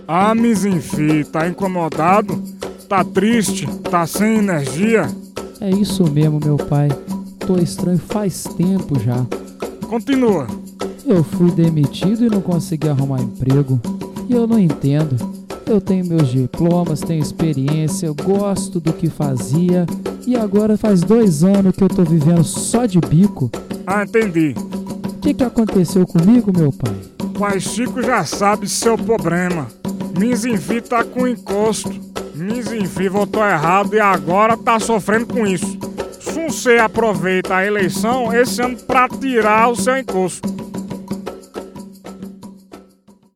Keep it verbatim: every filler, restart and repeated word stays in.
Ah, Mizinfi, tá incomodado? Tá triste? Tá sem energia? É isso mesmo, meu pai. Tô estranho faz tempo já. Continua. Eu fui demitido e não consegui arrumar emprego. E eu não entendo. Eu tenho meus diplomas, tenho experiência, eu gosto do que fazia. E agora faz dois anos que eu tô vivendo só de bico. Ah, entendi. O que que aconteceu comigo, meu pai? Pai Chico já sabe seu problema. Mizinfi tá com encosto. Mizinfi votou errado e agora tá sofrendo com isso. Se você aproveita a eleição esse ano pra tirar o seu encosto.